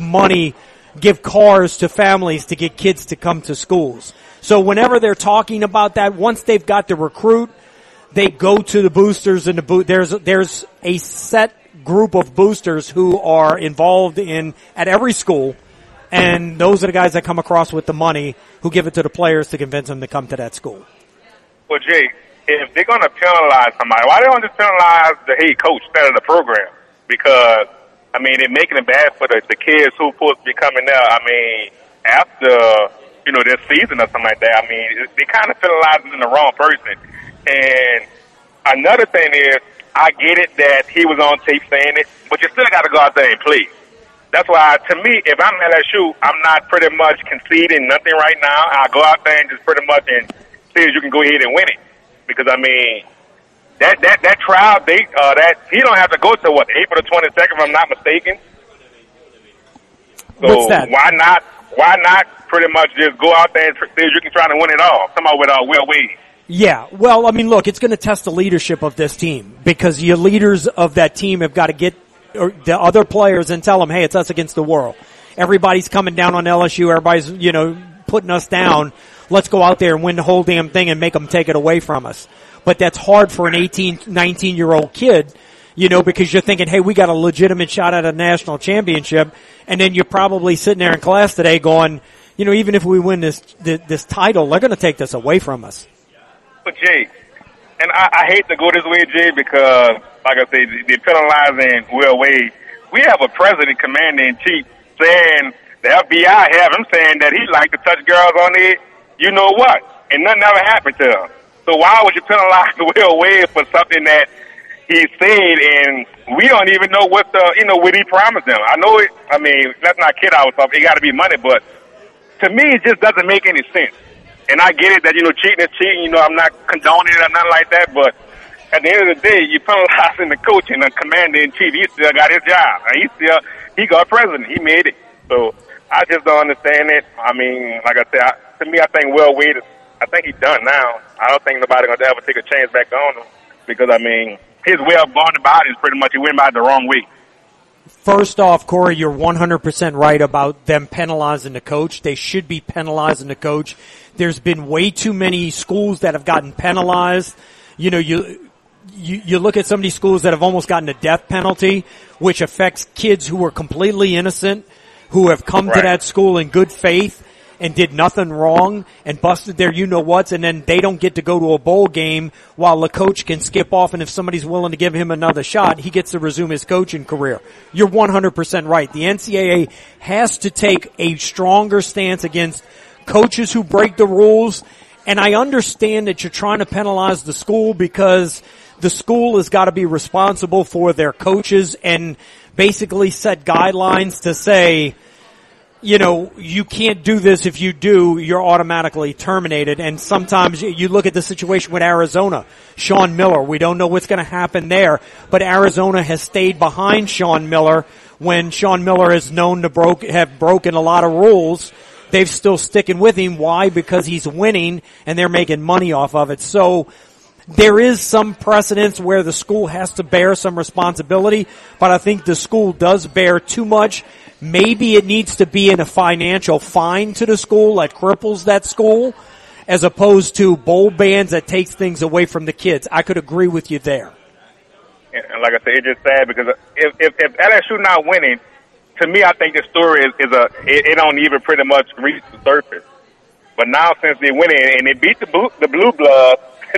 cars to families to get kids to come to schools. So whenever they're talking about that, once they've got the recruit, they go to the boosters, and there's a set group of boosters who are involved at every school, and those are the guys that come across with the money who give it to the players to convince them to come to that school. Well, Jay, if they're going to penalize somebody, why don't they just penalize the head coach instead of the program? Because, I mean, they're making it bad for the kids who supposed to be coming there. I mean, after, this season or something like that, I mean, they kind of penalizing the wrong person. And another thing is, I get it that he was on tape saying it, but you still got to go out there and play. That's why, to me, if I'm LSU, I'm not pretty much conceding nothing right now. I'll go out there and just pretty much and see if you can go ahead and win it. Because, I mean, that trial date, that he don't have to go to April the 22nd, if I'm not mistaken. So what's that? Why not pretty much just go out there and see if you can try to win it all? Come out with Will Wade. Yeah, well, I mean, look, it's going to test the leadership of this team, because your leaders of that team have got to get the other players and tell them, hey, it's us against the world. Everybody's coming down on LSU. Everybody's, putting us down. Let's go out there and win the whole damn thing and make them take it away from us. But that's hard for an 18, 19-year-old kid, because you're thinking, hey, we got a legitimate shot at a national championship. And then you're probably sitting there in class today going, even if we win this title, they're going to take this away from us. But Jay, and I hate to go this way, Jay, because, like I say, they're penalizing Will Wade. We have a president, commander-in-chief, saying the FBI have him saying that he like to touch girls on the you-know-what, and nothing ever happened to him. So why would you penalize Will Wade for something that he said, and we don't even know what what he promised them? I know it. I mean, let's not kid ourselves. It got to be money, but to me, it just doesn't make any sense. And I get it that, cheating is cheating. I'm not condoning it or nothing like that. But at the end of the day, you're penalizing the coach and the commander-in-chief. He still got his job. And he got president. He made it. So I just don't understand it. I mean, like I said, to me, I think Will Wade, I think he's done now. I don't think nobody's going to ever take a chance back on him. Because, I mean, his way of going about it is pretty much he went about it the wrong way. First off, Corey, you're 100% right about them penalizing the coach. They should be penalizing the coach. There's been way too many schools that have gotten penalized. You look at some of these schools that have almost gotten a death penalty, which affects kids who are completely innocent, who have come to that school in good faith and did nothing wrong and busted their you-know-whats, and then they don't get to go to a bowl game while the coach can skip off, and if somebody's willing to give him another shot, he gets to resume his coaching career. You're 100% right. The NCAA has to take a stronger stance against coaches who break the rules, and I understand that you're trying to penalize the school because the school has got to be responsible for their coaches and basically set guidelines to say, you can't do this. If you do, you're automatically terminated. And sometimes you look at the situation with Arizona. Sean Miller, we don't know what's going to happen there, but Arizona has stayed behind Sean Miller when Sean Miller is known to have broken a lot of rules. They're still sticking with him. Why? Because he's winning and they're making money off of it. So there is some precedence where the school has to bear some responsibility, but I think the school does bear too much. Maybe it needs to be in a financial fine to the school that cripples that school, as opposed to bowl bans that takes things away from the kids. I could agree with you there. And like I said, it's just sad because if LSU not winning, to me, I think the story it don't even pretty much reach the surface. But now since they winning and they beat the Blue Bloods,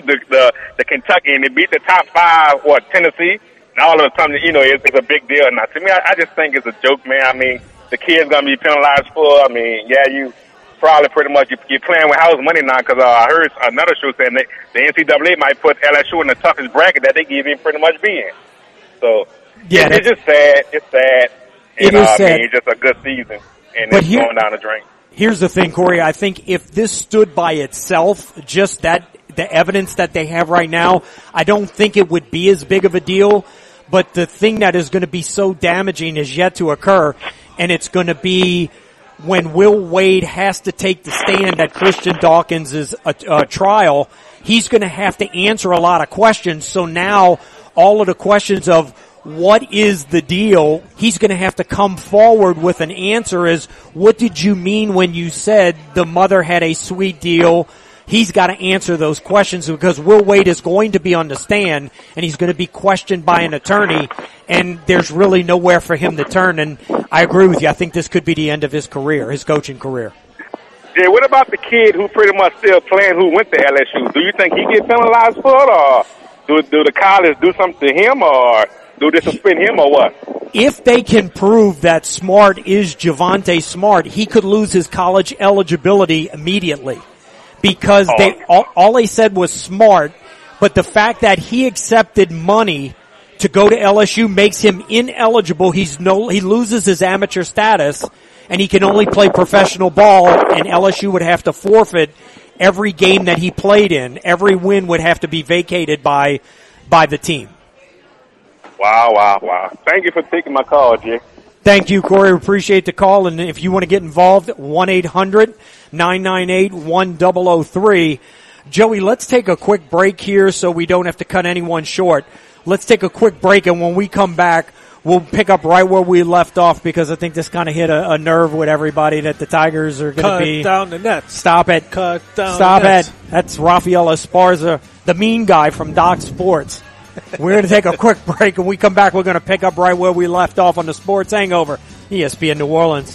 the Kentucky, and they beat the top 5, Tennessee. And all of a sudden, it's a big deal. Now, to me, I just think it's a joke, man. I mean, the kid's going to be penalized for, you probably pretty much, you're playing with house money now because I heard another show saying that the NCAA might put LSU in the toughest bracket that they can even pretty much be in. So, yeah, it's just sad. It's sad. It is sad. It's just a good season, and it's going down the drain. Here's the thing, Corey. I think if this stood by itself, just the evidence that they have right now, I don't think it would be as big of a deal. But the thing that is going to be so damaging is yet to occur, and it's going to be when Will Wade has to take the stand at Christian Dawkins' trial. He's going to have to answer a lot of questions. So now all of the questions of what is the deal, he's going to have to come forward with an answer as, what did you mean when you said the mother had a sweet deal? He's got to answer those questions because Will Wade is going to be on the stand and he's going to be questioned by an attorney, and there's really nowhere for him to turn. And I agree with you. I think this could be the end of his career, his coaching career. Yeah, what about the kid who pretty much still playing who went to LSU? Do you think he get penalized for it, or do the college do something to him, or do they suspend him, or what? If they can prove that Smart is Javonte Smart, he could lose his college eligibility immediately. Because all they said was Smart, but the fact that he accepted money to go to LSU makes him ineligible. He loses his amateur status, and he can only play professional ball, and LSU would have to forfeit every game that he played in. Every win would have to be vacated by the team. Wow. Thank you for taking my call, Jay. Thank you, Corey. Appreciate the call. And if you want to get involved, 1-800-998-1003. Joey, let's take a quick break here so we don't have to cut anyone short. Let's take a quick break, and when we come back, we'll pick up right where we left off, because I think this kind of hit a nerve with everybody that the Tigers are going to be. Cut down the nets. Stop it. Cut down Stop the nets. it. That's Rafael Esparza, the mean guy from Doc Sports. We're going to take a quick break, and we come back, we're going to pick up right where we left off on the Sports Hangover, ESPN New Orleans.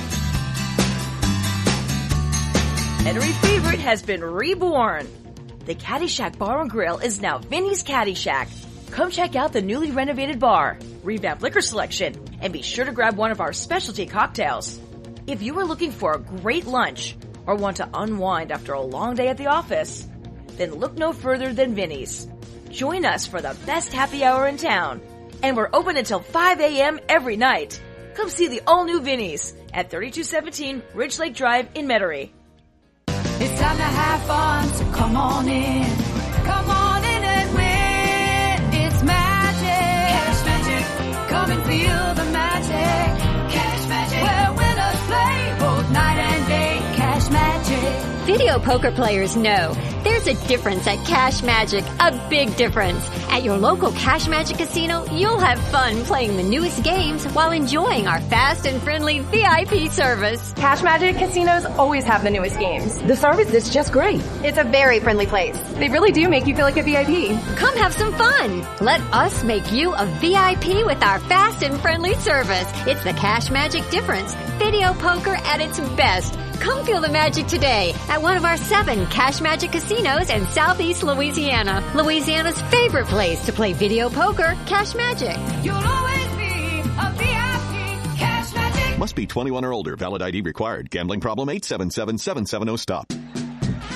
Henry Favorite has been reborn. The Caddy Shack Bar and Grill is now Vinny's Caddy Shack. Come check out the newly renovated bar, revamped liquor selection, and be sure to grab one of our specialty cocktails. If you are looking for a great lunch or want to unwind after a long day at the office, then look no further than Vinny's. Join us for the best happy hour in town, and we're open until 5 a.m. every night. Come see the all-new Vinny's at 3217 Ridge Lake Drive in Metairie. It's time to have fun, so come on in. Come on in and win. It's magic. Cash Magic. Come and feel the magic. Cash Magic. Where winners play both night and day. Cash Magic. Video poker players know there's a difference at Cash Magic, a big difference. At your local Cash Magic casino, you'll have fun playing the newest games while enjoying our fast and friendly VIP service. Cash Magic casinos always have the newest games. The service is just great. It's a very friendly place. They really do make you feel like a VIP. Come have some fun. Let us make you a VIP with our fast and friendly service. It's the Cash Magic difference. Video poker at its best. Come feel the magic today at one of our 7 Cash Magic casinos in Southeast Louisiana. Louisiana's favorite place to play video poker, Cash Magic. You'll always be a VIP. Cash Magic. Must be 21 or older. Valid ID required. Gambling problem? 877-770-STOP. Do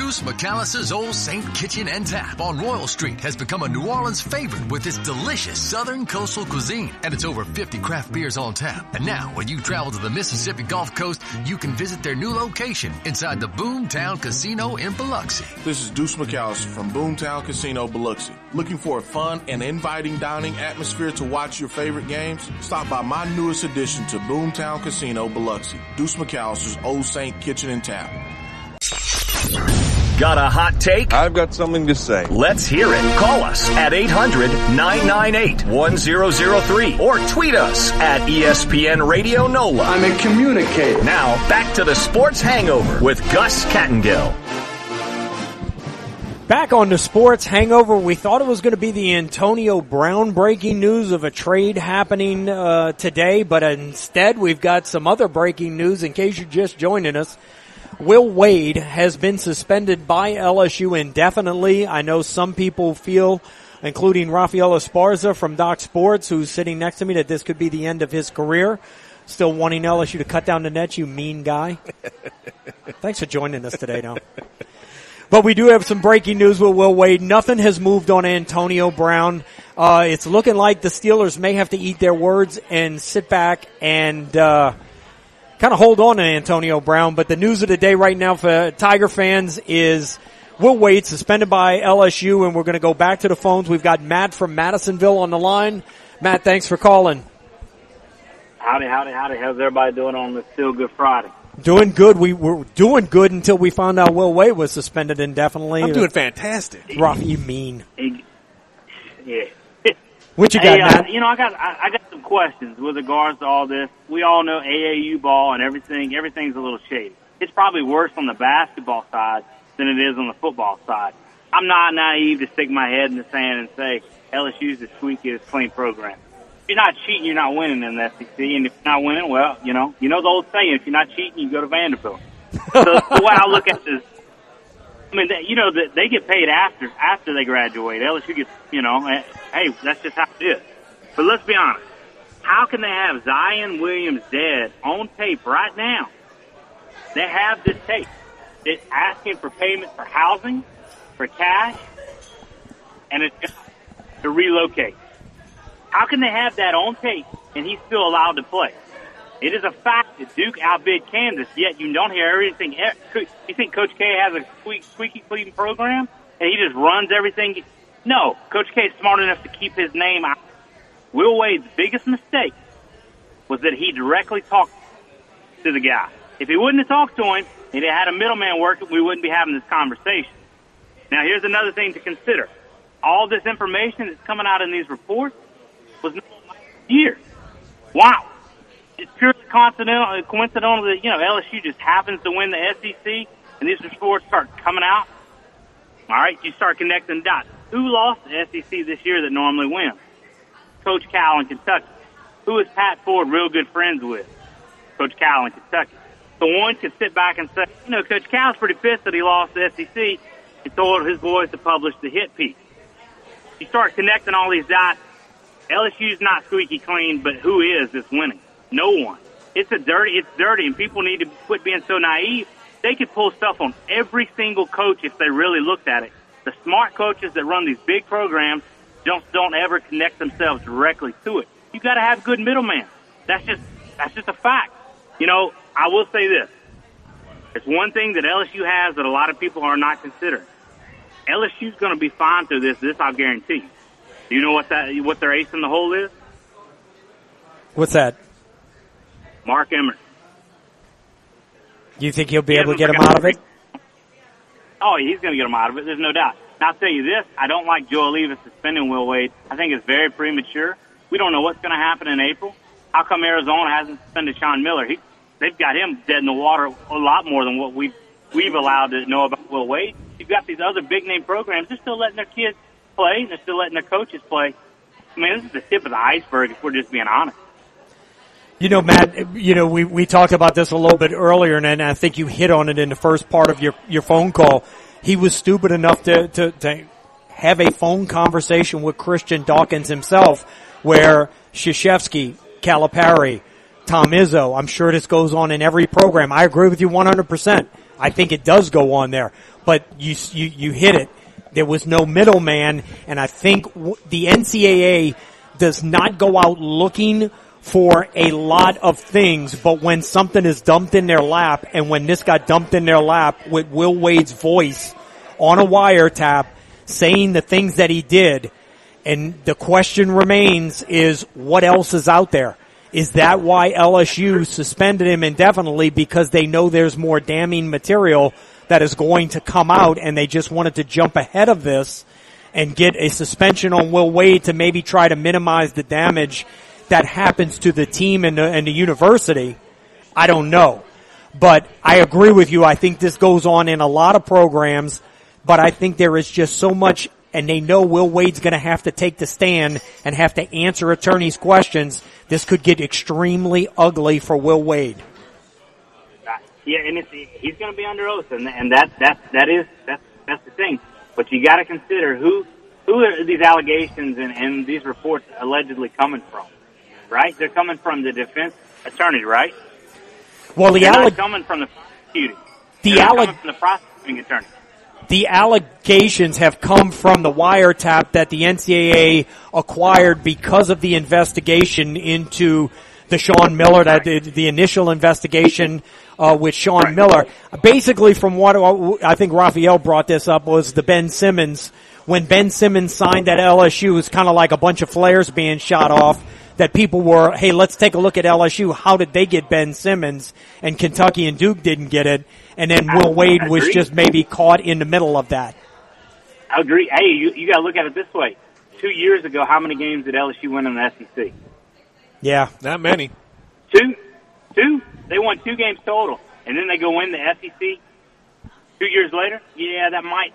Deuce McAllister's Old Saint Kitchen and Tap on Royal Street has become a New Orleans favorite with its delicious southern coastal cuisine and its over 50 craft beers on tap. And now, when you travel to the Mississippi Gulf Coast, you can visit their new location inside the Boomtown Casino in Biloxi. This is Deuce McAllister from Boomtown Casino, Biloxi. Looking for a fun and inviting dining atmosphere to watch your favorite games? Stop by my newest addition to Boomtown Casino, Biloxi. Deuce McAllister's Old Saint Kitchen and Tap. Got a hot take? I've got something to say. Let's hear it. Call us at 800-998-1003 or tweet us at ESPN Radio NOLA. I'm a communicator. Now, back to the Sports Hangover with Gus Kattengill. Back on the Sports Hangover, we thought it was going to be the Antonio Brown breaking news of a trade happening today, but instead we've got some other breaking news in case you're just joining us. Will Wade has been suspended by LSU indefinitely. I know some people feel, including Rafael Esparza from Doc Sports, who's sitting next to me, that this could be the end of his career. Still wanting LSU to cut down the nets, you mean guy. Thanks for joining us today, though. But we do have some breaking news with Will Wade. Nothing has moved on Antonio Brown. It's looking like the Steelers may have to eat their words and sit back and kind of hold on to Antonio Brown. But the news of the day right now for Tiger fans is Will Wade suspended by LSU, and we're going to go back to the phones. We've got Matt from Madisonville on the line. Matt, thanks for calling. Howdy. How's everybody doing on this Still Good Friday? Doing good. We were doing good until we found out Will Wade was suspended indefinitely. I'm doing fantastic. Rough, you mean? Yeah. What you got, Matt? I got some questions with regards to all this. We all know AAU ball and everything's a little shady. It's probably worse on the basketball side than it is on the football side. I'm not naive to stick my head in the sand and say LSU's the squeakiest clean program. If you're not cheating, you're not winning in the SEC. And if you're not winning, well, you know the old saying, if you're not cheating, you go to Vanderbilt. So the way I look at this, I mean, they get paid after they graduate. LSU gets, hey, that's just how it is. But let's be honest. How can they have Zion Williams dead on tape right now? They have this tape. It's asking for payment for housing, for cash, and it's to relocate. How can they have that on tape and he's still allowed to play? It is a fact that Duke outbid Kansas, yet you don't hear everything. You think Coach K has a squeaky clean program and he just runs everything? No, Coach K is smart enough to keep his name out. Will Wade's biggest mistake was that he directly talked to the guy. If he wouldn't have talked to him and he had a middleman working, we wouldn't be having this conversation. Now, here's another thing to consider. All this information that's coming out in these reports was known last year. Wow. It's purely coincidental that, LSU just happens to win the SEC and these reports start coming out. All right, you start connecting dots. Who lost the SEC this year that normally wins? Coach Cal in Kentucky. Who is Pat Ford real good friends with? Coach Cal in Kentucky. So one could sit back and say, Coach Cal's pretty pissed that he lost the SEC and told his boys to publish the hit piece. You start connecting all these dots. LSU's not squeaky clean, but who is that's winning? No one. It's dirty, and people need to quit being so naive. They could pull stuff on every single coach if they really looked at it. The smart coaches that run these big programs don't ever connect themselves directly to it. You got to have good middlemen. That's just a fact. I will say this. It's one thing that LSU has that a lot of people are not considering. LSU's going to be fine through this. This I'll guarantee you. Do you know what their ace in the hole is? What's that? Mark Emmert. You think he'll be able to get him out of it? Oh, he's going to get him out of it. There's no doubt. Now, I'll tell you this. I don't like Joel Levis suspending Will Wade. I think it's very premature. We don't know what's going to happen in April. How come Arizona hasn't suspended Sean Miller? They've got him dead in the water a lot more than what we've allowed to know about Will Wade. You've got these other big-name programs. They're still letting their kids play. They're still letting their coaches play. I mean, this is the tip of the iceberg if we're just being honest. Matt, we talked about this a little bit earlier, and I think you hit on it in the first part of your phone call. He was stupid enough to have a phone conversation with Christian Dawkins himself, where Krzyzewski, Calipari, Tom Izzo, I'm sure this goes on in every program. I agree with you 100%. I think it does go on there. But you hit it. There was no middleman, and I think the NCAA does not go out looking for a lot of things, but when something is dumped in their lap, and when this got dumped in their lap with Will Wade's voice on a wiretap saying the things that he did, and the question remains is what else is out there? Is that why LSU suspended him indefinitely, because they know there's more damning material that is going to come out, and they just wanted to jump ahead of this and get a suspension on Will Wade to maybe try to minimize the damage that happens to the team and the university? I don't know. But I agree with you. I think this goes on in a lot of programs, but I think there is just so much, and they know Will Wade's going to have to take the stand and have to answer attorneys' questions. This could get extremely ugly for Will Wade. Yeah, and he's going to be under oath, and that's the thing. But you got to consider who are these allegations and these reports allegedly coming from, right? They're coming from the defense attorney, right? Well, they're not coming from the prosecuting. They're not coming from the prosecuting attorney. The allegations have come from the wiretap that the NCAA acquired because of the investigation into the Sean Miller, that the initial investigation with Sean Miller. Basically, from what I think Raphael brought this up, was the Ben Simmons. When Ben Simmons signed at LSU, it was kind of like a bunch of flares being shot off, that people were, hey, let's take a look at LSU. How did they get Ben Simmons? And Kentucky and Duke didn't get it. And then Will Wade was just maybe caught in the middle of that. I agree. Hey, you got to look at it this way. 2 years ago, how many games did LSU win in the SEC? Yeah, not many. Two. They won 2 games total, and then they go win the SEC 2 years later. Yeah, that might,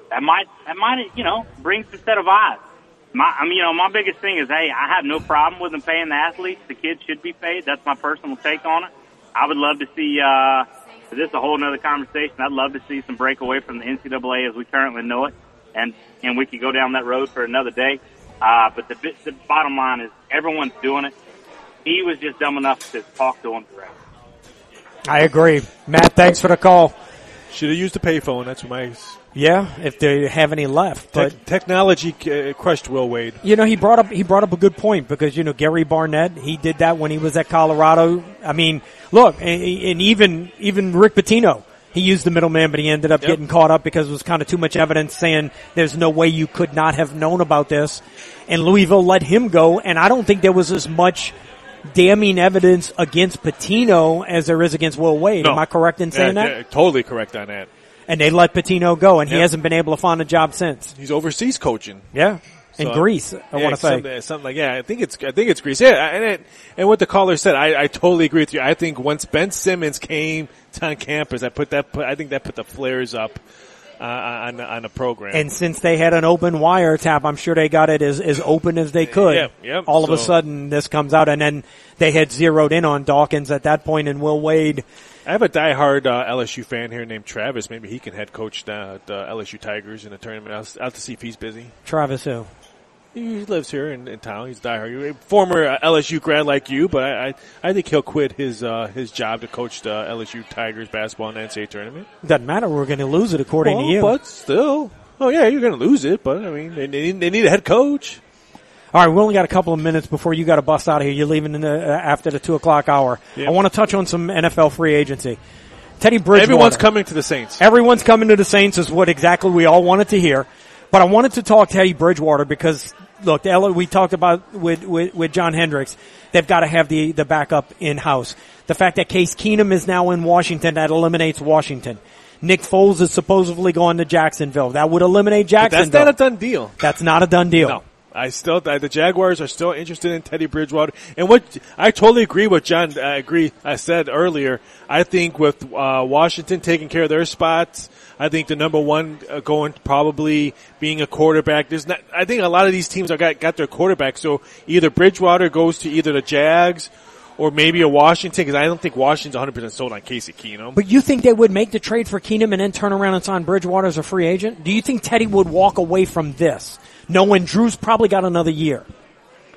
bring some set of eyes. My biggest thing is, hey, I have no problem with them paying the athletes. The kids should be paid. That's my personal take on it. I would love to see, this is a whole nother conversation. I'd love to see some break away from the NCAA as we currently know it, and we could go down that road for another day. But the bottom line is everyone's doing it. He was just dumb enough to talk to him direct. I agree. Matt, thanks for the call. Should have used a payphone. That's my... Yeah, if they have any left. But technology crushed Will Wade. He brought up a good point, because, Gary Barnett, he did that when he was at Colorado. I mean, look, and even Rick Pitino, he used the middleman, but he ended up getting caught up because it was kind of too much evidence saying there's no way you could not have known about this. And Louisville let him go, and I don't think there was as much damning evidence against Pitino as there is against Will Wade. No. Am I correct in saying that? Yeah, totally correct on that. And they let Pitino go, and he hasn't been able to find a job since. He's overseas coaching. Yeah. In Greece, I want to say. Something like, I think it's Greece. Yeah, and what the caller said, I totally agree with you. I think once Ben Simmons came on campus, I think that put the flares up on the program. And since they had an open wiretap, I'm sure they got it as open as they could. All of a sudden, this comes out, and then they had zeroed in on Dawkins at that point, and Will Wade. I have a diehard LSU fan here named Travis. Maybe he can head coach the LSU Tigers in a tournament. I'll have to see if he's busy. Travis who? He lives here in town. He's diehard. Former LSU grad like you, but I think he'll quit his job to coach the LSU Tigers basketball in the NCAA tournament. Doesn't matter. We're going to lose it according to you. But still. Oh, yeah, you're going to lose it. But, I mean, they need a head coach. All right, we only got a couple of minutes before you got to bust out of here. You're leaving after the 2 o'clock hour. Yep. I want to touch on some NFL free agency. Teddy Bridgewater. Everyone's coming to the Saints. Everyone's coming to the Saints is what exactly we all wanted to hear. But I wanted to talk Teddy Bridgewater because, look, we talked about with John Hendricks, they've got to have the backup in-house. The fact that Case Keenum is now in Washington, that eliminates Washington. Nick Foles is supposedly going to Jacksonville. That would eliminate Jacksonville. But that's not a done deal. That's not a done deal. No. The Jaguars are still interested in Teddy Bridgewater. And I totally agree with John, I said earlier. I think with, Washington taking care of their spots, I think the number one going probably being a quarterback. I think a lot of these teams got their quarterback. So either Bridgewater goes to either the Jags or maybe a Washington, because I don't think Washington's 100% sold on Casey Keenum. But you think they would make the trade for Keenum and then turn around and sign Bridgewater as a free agent? Do you think Teddy would walk away from this, knowing Drew's probably got another year?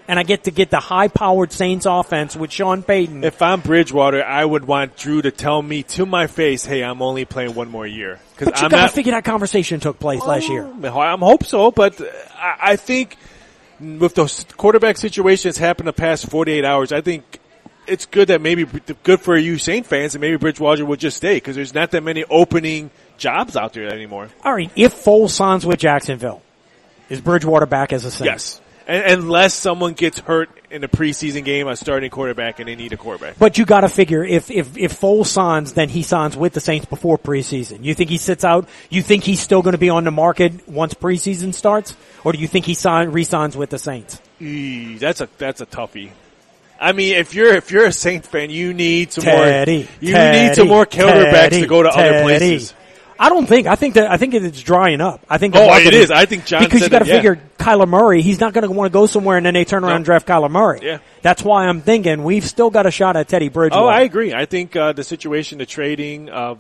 and I get to get the high-powered Saints offense with Sean Payton. If I'm Bridgewater, I would want Drew to tell me to my face, hey, I'm only playing one more year. But you got to figure that conversation took place last year. I hope so, but I think with those quarterback situations happen the past 48 hours, I think it's good that maybe good for you Saint fans and maybe Bridgewater would just stay because there's not that many opening jobs out there anymore. All right, if Foles signs with Jacksonville, is Bridgewater back as a Saint? Yes. Unless someone gets hurt in a preseason game, a starting quarterback, and they need a quarterback. But you got to figure if Foles signs, then he signs with the Saints before preseason. You think he sits out? You think he's still going to be on the market once preseason starts, or do you think he re-signs with the Saints? That's a toughie. I mean, if you're a Saints fan, you need some more. You need some more quarterbacks to go to other places. I think it's drying up. I think. It is. I think John because said you got to figure Kyler Murray. He's not going to want to go somewhere and then they turn around and draft Kyler Murray. Yeah. That's why I'm thinking we've still got a shot at Teddy Bridgewater. Oh, I agree. I think the situation, the trading of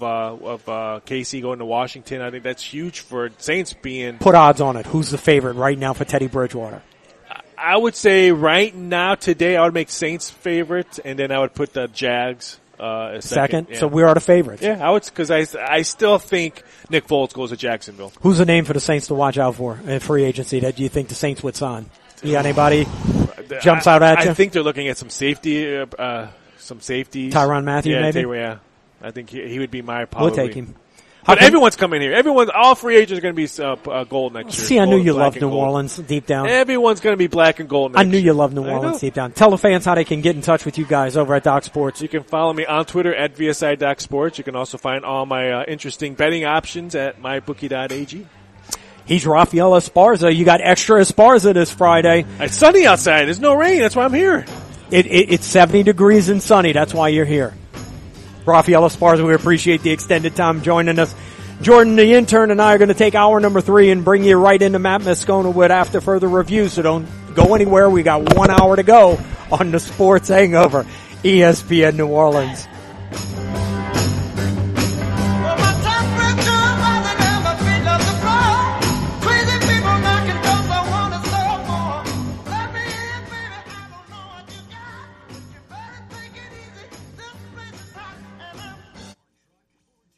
KC going to Washington, I think that's huge for Saints being. Put odds on it. Who's the favorite right now for Teddy Bridgewater? I would say right now today I would make Saints favorite, and then I would put the Jags. Second. Yeah. So we are the favorites. Yeah, I would, because I still think Nick Foles goes to Jacksonville. Who's the name for the Saints to watch out for in free agency that you think the Saints would sign? You got anybody jumps out at you? I think they're looking at some safety, some safeties. Tyrann Mathieu, maybe? Yeah. I think he would be my probably. We'll take him. But everyone's coming here. All free agents are going to be gold next year. See, I knew you loved New Orleans deep down. Everyone's going to be black and gold next year. I knew you loved New Orleans deep down. Tell the fans how they can get in touch with you guys over at Doc Sports. You can follow me on Twitter at VSI Doc Sports. You can also find all my interesting betting options at mybookie.ag. He's Rafael Esparza. You got extra Esparza this Friday. It's sunny outside. There's no rain. That's why I'm here. It's 70 degrees and sunny. That's why you're here. Rafael Esparza, we appreciate the extended time joining us. Jordan, the intern, and I are going to take hour number 3 and bring you right into Matt Moscona after further review, so don't go anywhere. We got 1 hour to go on the Sports Hangover, ESPN New Orleans.